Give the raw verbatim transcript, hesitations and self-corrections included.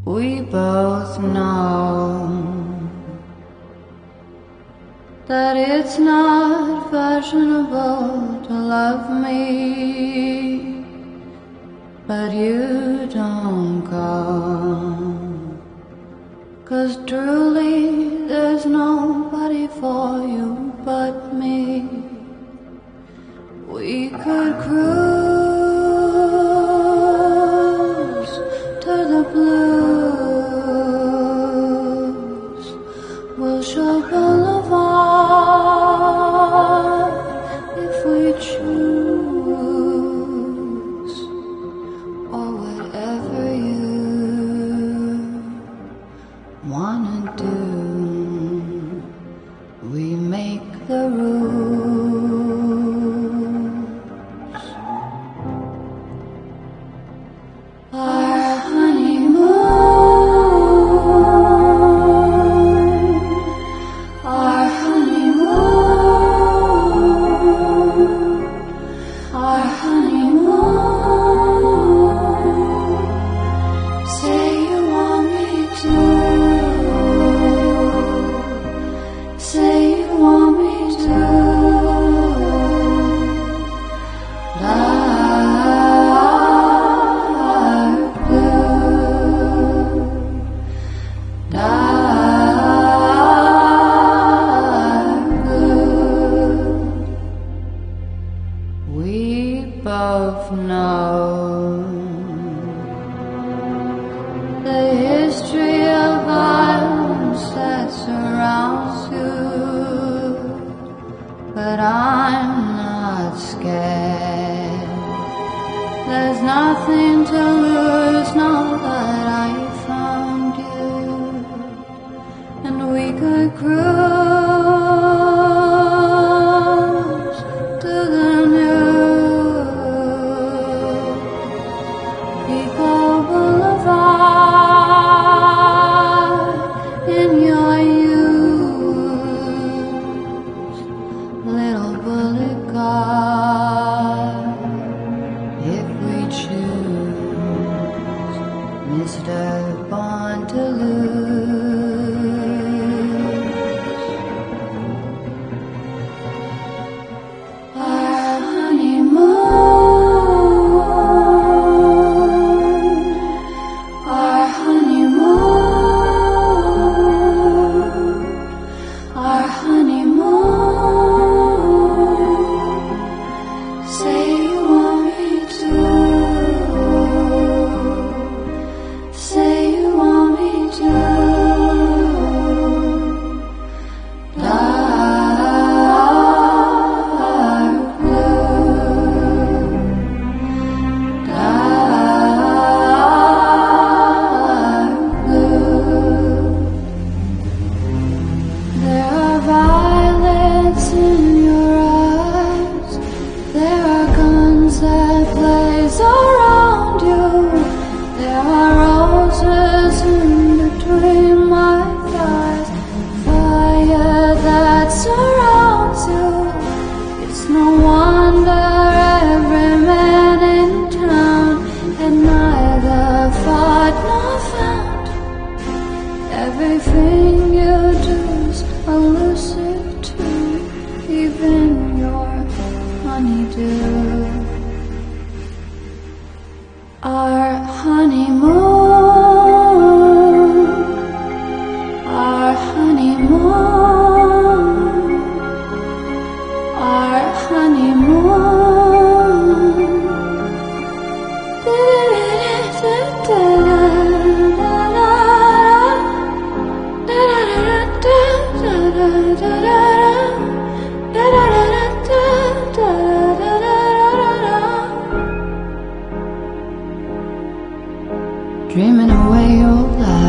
We both know that it's not fashionable to love me, but you don't come, 'cause truly there's nobody for you but me. We could cruise to the blues, Wilshire Boulevard if we choose, or whatever you wanna do. We make the rules. Our honeymoon, our honeymoon, our honeymoon. Say you want me to, say you want me to. Dark blue, dark blue. We both know the history of violence that surrounds you, but I'm not scared. There's nothing to lose now that I found you, and we could cruise to the new Pico Boulevard in your youth, little bullet car, if we choose, Mister Born to Lose. Our honeymoon, our honeymoon, our honeymoon. Say you want me to, say you want me to. Dark blue, dark blue. There are violets in your eyes, there are guns that blaze around you, there are roses in between my thighs, fire that surrounds you. It's no wonder every man in town had neither fought nor found. Everything you do's elusive too, even your honeydew. Our honeymoon, our honeymoon, our honeymoon. Dreaming away your life.